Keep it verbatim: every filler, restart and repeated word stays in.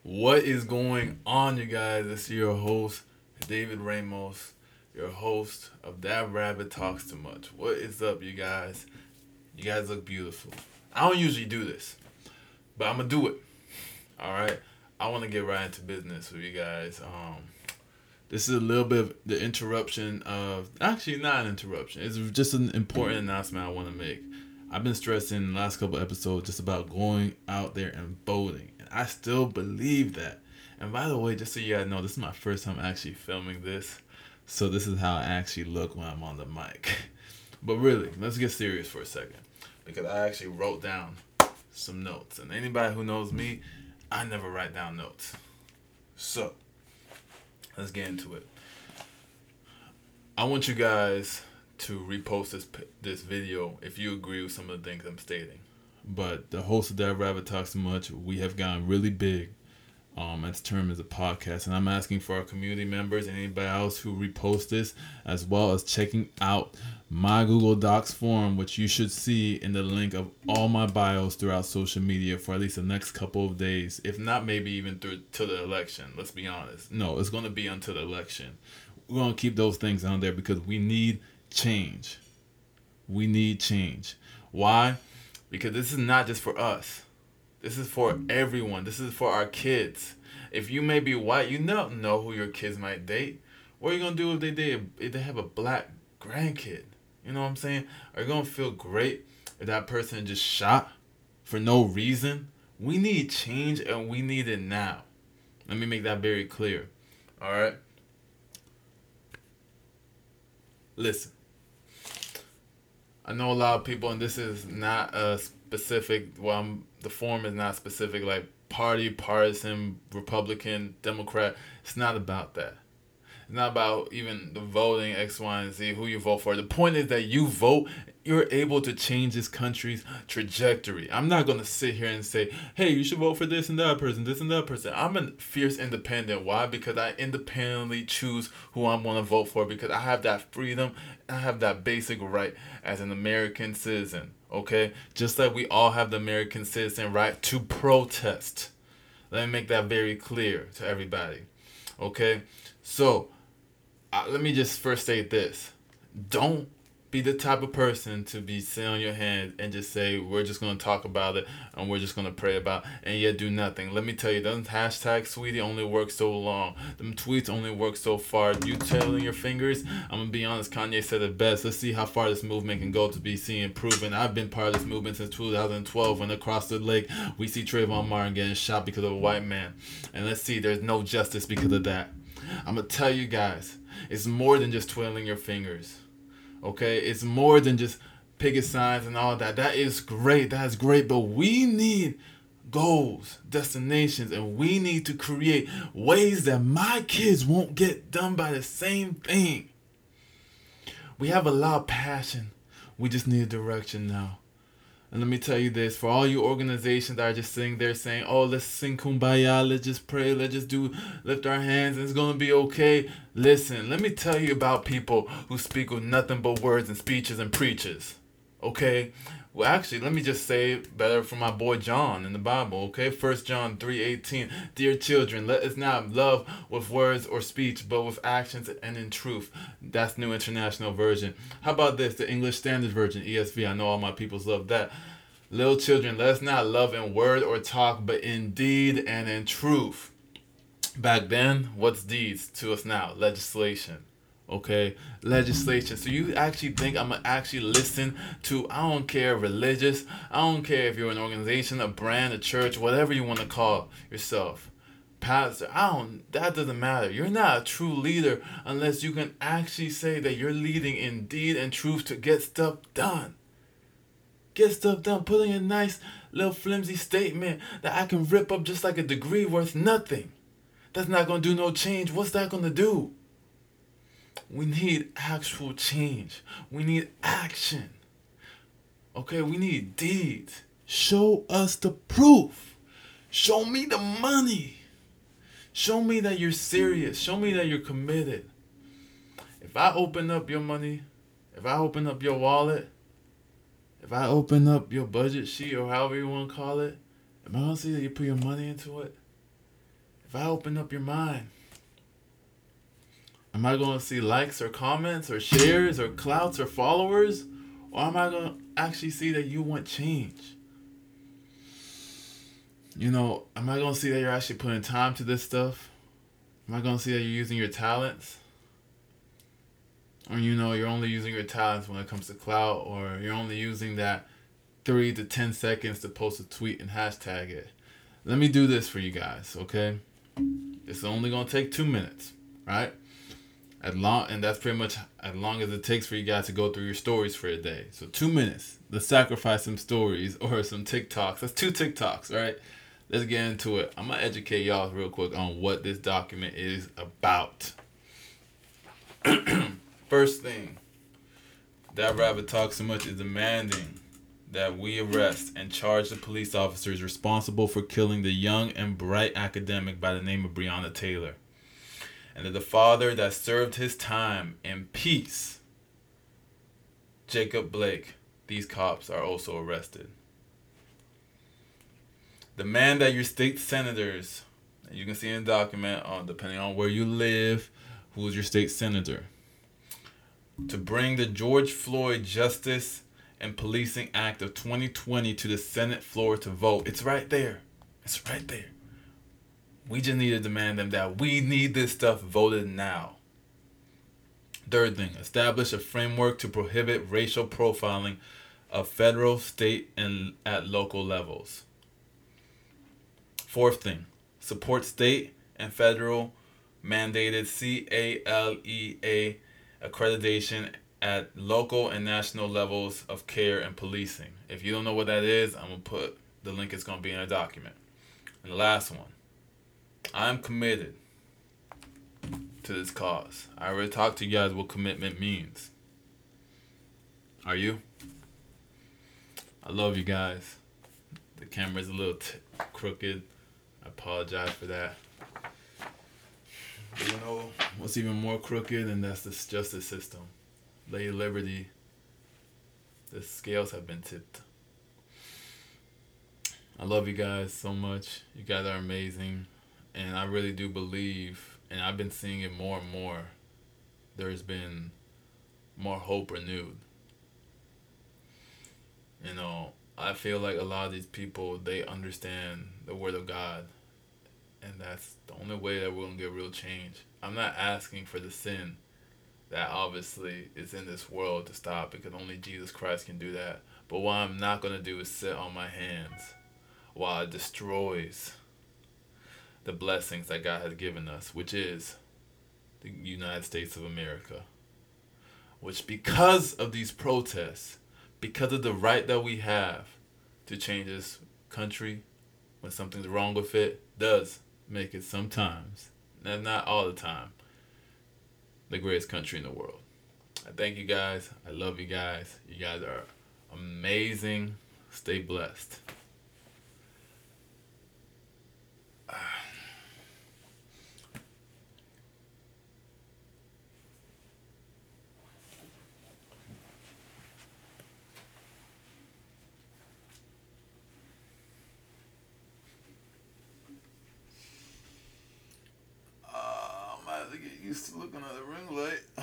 What is going on, you guys? This is your host, David Ramos, your host of That Rabbit Talks Too Much. What is up, you guys? You guys look beautiful. I don't usually do this, but I'm gonna do it. All right. I want to get right into business with you guys. Um, this is a little bit of the interruption of actually not an interruption. It's just an important announcement I want to make. I've been stressing in the last couple episodes just about going out there and voting. And I still believe that. And by the way, just so you guys know, this is my first time actually filming this. So this is how I actually look when I'm on the mic. But really, let's get serious for a second. Because I actually wrote down some notes. And anybody who knows me, I never write down notes. So, let's get into it. I want you guys to repost this this video if you agree with some of the things I'm stating. But the host of That Rabbit Talks Too Much, we have gotten really big. Um, its term is a podcast, and I'm asking for our community members and anybody else who repost this, as well as checking out my Google Docs form, which you should see in the link of all my bios throughout social media for at least the next couple of days, if not maybe even through to the election. Let's be honest. No, it's going to be until the election. We're going to keep those things on there because we need change. We need change. Why? Because this is not just for us. This is for everyone. This is for our kids. If you may be white, you don't know who your kids might date. What are you going to do if they date, if they have a black grandkid? You know what I'm saying? Are you going to feel great if that person just shot for no reason? We need change and we need it now. Let me make that very clear. All right? Listen. I know a lot of people, and this is not a specific, well, I'm, the form is not specific, like party, partisan, Republican, Democrat. It's not about that. It's not about even the voting, X, Y, and Z, who you vote for. The point is that you vote, you're able to change this country's trajectory. I'm not going to sit here and say, hey, you should vote for this and that person, this and that person. I'm a fierce independent. Why? Because I independently choose who I'm going to vote for because I have that freedom. I have that basic right as an American citizen. Okay? Just like we all have the American citizen right to protest. Let me make that very clear to everybody. Okay? So, uh, let me just first state this. Don't be the type of person to be sitting on your hand and just say, we're just going to talk about it and we're just going to pray about it and yet do nothing. Let me tell you, those hashtag sweetie only work so long. Them tweets only work so far. You twiddling your fingers, I'm going to be honest, Kanye said it best. Let's see how far this movement can go to be seen proven. I've been part of this movement since two thousand twelve when across the lake we see Trayvon Martin getting shot because of a white man. And let's see, there's no justice because of that. I'm going to tell you guys, it's more than just twiddling your fingers. Okay? It's more than just picket signs and all that. That is great. That's great. But we need goals, destinations, and we need to create ways that my kids won't get done by the same thing. We have a lot of passion. We just need a direction now. And let me tell you this, for all you organizations that are just sitting there saying, oh, let's sing Kumbaya, let's just pray, let's just do, lift our hands, and it's going to be okay. Listen, let me tell you about people who speak with nothing but words and speeches and preaches. Okay? Well, actually, let me just say it better for my boy John in the Bible, okay? First John three eighteen. Dear children, let us not love with words or speech, but with actions and in truth. That's New International Version. How about this, the English Standard Version, E S V? I know all my peoples love that. Little children, let us not love in word or talk, but in deed and in truth. Back then, what's deeds to us now? Legislation. Okay, legislation. So you actually think I'm gonna actually listen to, I don't care, religious, I don't care if you're an organization, a brand, a church, whatever you want to call yourself, pastor, I don't, that doesn't matter. You're not a true leader unless you can actually say that you're leading in deed and truth to get stuff done. Get stuff done. Put in a nice little flimsy statement that I can rip up just like a degree worth nothing. That's not gonna do no change. What's that gonna do? We need actual change. We need action. Okay, we need deeds. Show us the proof. Show me the money. Show me that you're serious. Show me that you're committed. If I open up your money, if I open up your wallet, if I open up your budget sheet or however you want to call it, am I going to see that you put your money into it? If I open up your mind, am I going to see likes or comments or shares or clouts or followers? Or am I going to actually see that you want change? You know, am I going to see that you're actually putting time to this stuff? Am I going to see that you're using your talents? Or, you know, you're only using your talents when it comes to clout, or you're only using that three to ten seconds to post a tweet and hashtag it. Let me do this for you guys, okay? It's only going to take two minutes, right? As long, and that's pretty much as long as it takes for you guys to go through your stories for a day. So two minutes. Let's sacrifice some stories or some TikToks. That's two TikToks, right? Let's get into it. I'm going to educate y'all real quick on what this document is about. First thing that rabbit talks so much is demanding that we arrest and charge the police officers responsible for killing the young and bright academic by the name of Breonna Taylor. And that the father that served his time in peace, Jacob Blake, these cops are also arrested. Demand that your state senators, you can see in the document, on depending on where you live, who's your state senator, to bring the George Floyd Justice and Policing Act of twenty twenty to the Senate floor to vote. It's right there. It's right there. We just need to demand them that we need this stuff voted now. Third thing, establish a framework to prohibit racial profiling of federal, state, and at local levels. Fourth thing, support state and federal mandated C A L E A accreditation at local and national levels of care and policing. If you don't know what that is, I'm going to put the link. It's going to be in a document. And the last one, I'm committed to this cause. I already talked to you guys what commitment means. Are you? I love you guys. The camera's a little t- crooked. I apologize for that. But you know what's even more crooked? And that's the justice system. Lady Liberty. The scales have been tipped. I love you guys so much. You guys are amazing. And I really do believe, and I've been seeing it more and more, there's been more hope renewed. You know, I feel like a lot of these people, they understand the word of God. And that's the only way that we're going to get real change. I'm not asking for the sin that obviously is in this world to stop, because only Jesus Christ can do that. But what I'm not going to do is sit on my hands while it destroys the blessings that God has given us, which is the United States of America. Which, because of these protests, because of the right that we have to change this country when something's wrong with it, does make it sometimes, and not all the time, the greatest country in the world. I thank you guys. I love you guys. You guys are amazing. Stay blessed. Uh, I'm gonna have to get used to looking at the ring light.